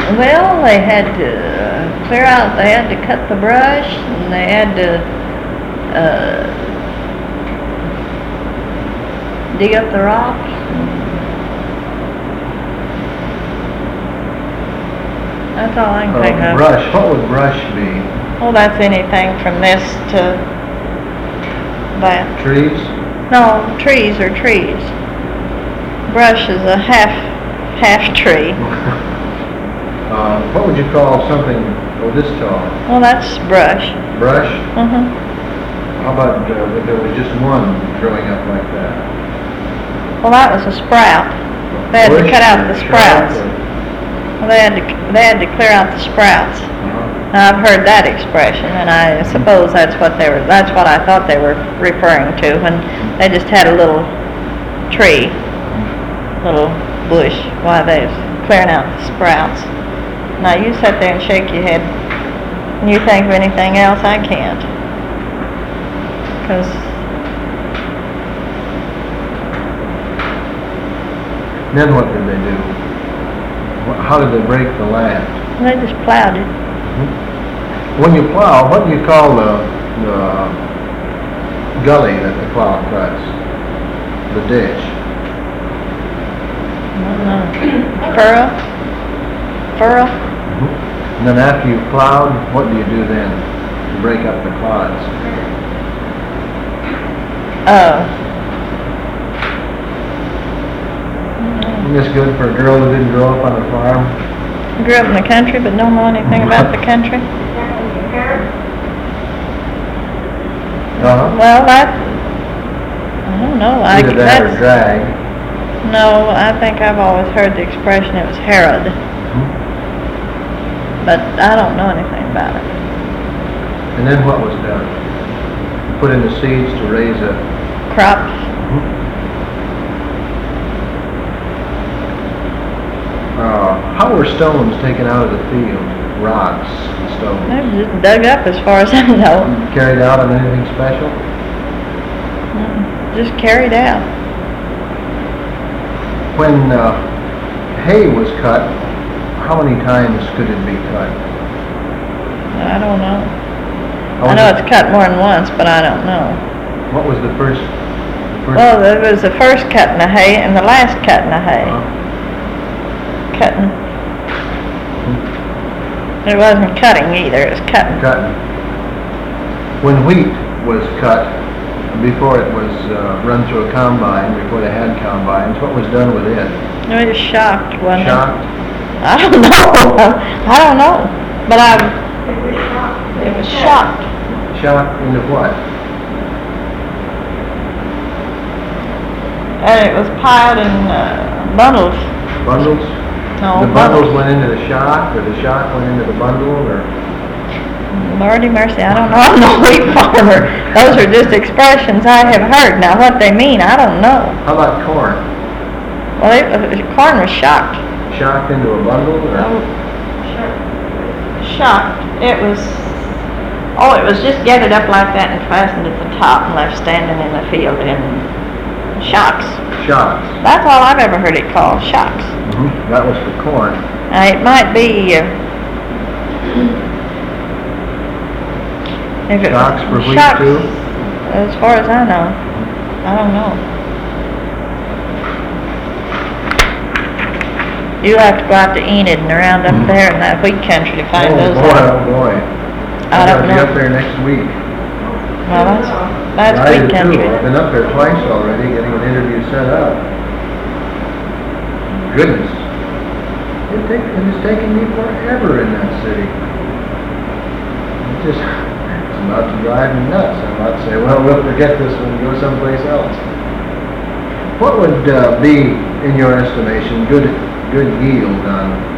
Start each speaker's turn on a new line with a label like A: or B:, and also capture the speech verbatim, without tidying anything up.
A: Well, they had to uh, clear out, they had to cut the brush, and they had to, uh, dig up the rocks. That's all I can think
B: Uh,
A: of.
B: brush, what would brush be?
A: Well, that's anything from this to that.
B: Trees?
A: No, trees are trees. Brush is a half, half tree.
B: Uh, what would you call something, oh, this tall?
A: Well, that's brush.
B: Brush?
A: Mm-hmm.
B: How about uh, if there was just one growing up like that?
A: Well, that was a sprout. They had to
B: Bush
A: cut out
B: or
A: the
B: shrub
A: sprouts.
B: or-
A: Well, they had to, they had to clear out the sprouts.
B: Uh-huh.
A: Now, I've heard that expression, and I suppose that's what they were, that's what I thought they were referring to, when they just had a little tree, little bush, while they was clearing out the sprouts. Now, you sit there and shake your head, and you think of anything else, I can't. 'Cause,
B: Then what did they do? Wh- How did they break the land?
A: they just plowed it.
B: When you plow, what do you call the, the gully that the plow cuts? The ditch?
A: I don't know. Furrow? Furrow?
B: And then after you've plowed, what do you do then to break up the clods?
A: Uh,
B: Isn't this good for a girl who didn't grow up on a farm?
A: grew up in the country, but don't know anything about the country.
B: Uh-huh.
A: Well, that, I don't know. I,
B: Either that or
A: that's,
B: drag.
A: no, I think I've always heard the expression it was Herod, but I don't know anything about it.
B: And then what was done? Put in the seeds to raise a...
A: Crops,
B: Uh, how were stones taken out of the field? Rocks and stones.
A: they were just dug up as far as I know.
B: Carried out on anything special?
A: Mm, Just carried out.
B: When uh, hay was cut, how many times could it be cut?
A: I don't know.
B: How
A: I
B: was
A: know
B: it-
A: it's cut more than once, but I don't know.
B: What was the first? first
A: Well, there was the first cutting of hay and the last cutting of hay.
B: uh,
A: Cutting. It wasn't cutting either, it was cutting.
B: cutting. When wheat was cut, before it was uh, run through a combine, before they had combines, what was done with it?
A: It was shocked, wasn't it?
B: Shocked?
A: I don't know. I don't know. But I, it was shocked.
B: Shocked into what?
A: And it was piled in uh, bundles.
B: Bundles?
A: No,
B: The bundles went into the shock, or the shock went into the bundle, or?
A: Lordy mercy, I don't know. I'm no wheat farmer. Those are just expressions I have heard. Now, what they mean, I don't know.
B: How about corn?
A: Well, it, uh, corn was shocked.
B: Shocked into a bundle, or?
A: Oh, shocked. It was, oh, it was just gathered up like that and fastened at the top and left standing in the field in shocks.
B: Shocks.
A: That's all I've ever heard it called, shocks.
B: Mm-hmm. That was for corn.
A: Now, it might be, uh, if it
B: Shocks for
A: was
B: wheat
A: shocks,
B: too?
A: as far as I know. I don't know. You have to go out to Enid and around up
B: Mhm.
A: there in that wheat country to find
B: Oh
A: those
B: boy,
A: out.
B: oh boy.
A: I
B: I'm
A: don't
B: gonna be
A: know.
B: up there next week.
A: Well, that's, that's
B: I
A: wheat
B: do too.
A: country.
B: I've been up there twice already, getting an interview set up. Goodness. It take, it has taken me forever in that city. It just, it's about to drive me nuts. I'm about to say, well, we'll forget this one and go someplace else. What would uh, be, in your estimation, good good yield on